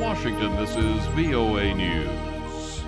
Washington, this is VOA News.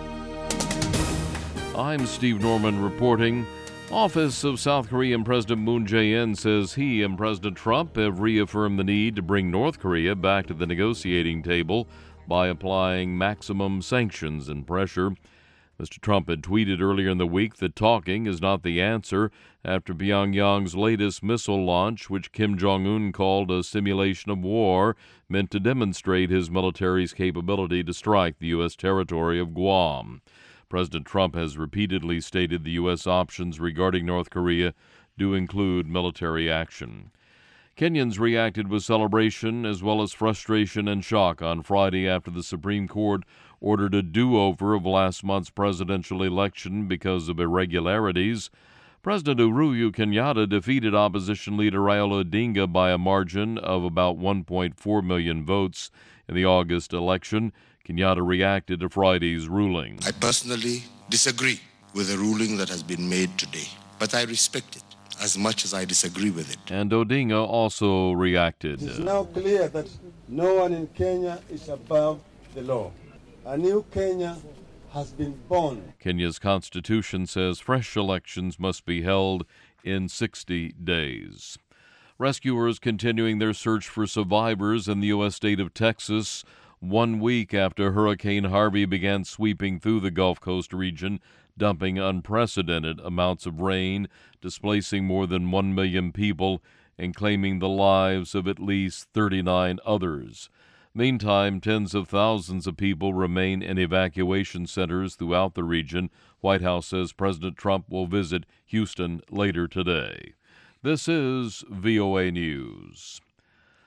I'm Steve Norman reporting. Office of South Korean President Moon Jae-in says he and President Trump have reaffirmed the need to bring North Korea back to the negotiating table by applying maximum sanctions and pressure. Mr. Trump had tweeted earlier in the week that talking is not the answer after Pyongyang's latest missile launch, which Kim Jong-un called a simulation of war, meant to demonstrate his military's capability to strike the U.S. territory of Guam. President Trump has repeatedly stated the U.S. options regarding North Korea do include military action. Kenyans reacted with celebration as well as frustration and shock on Friday after the Supreme Court ordered a do-over of last month's presidential election because of irregularities. President Uhuru Kenyatta defeated opposition leader Raila Odinga by a margin of about 1.4 million votes in the August election. Kenyatta reacted to Friday's ruling. I personally disagree with the ruling that has been made today, but I respect it as much as I disagree with it. And Odinga also reacted. It is now clear that no one in Kenya is above the law. A new Kenya has been born. Kenya's constitution says fresh elections must be held in 60 days. Rescuers continuing their search for survivors in the U.S. state of Texas 1 week after Hurricane Harvey began sweeping through the Gulf Coast region, dumping unprecedented amounts of rain, displacing more than 1 million people, and claiming the lives of at least 39 others. Meantime, tens of thousands of people remain in evacuation centers throughout the region. White House says President Trump will visit Houston later today. This is VOA News.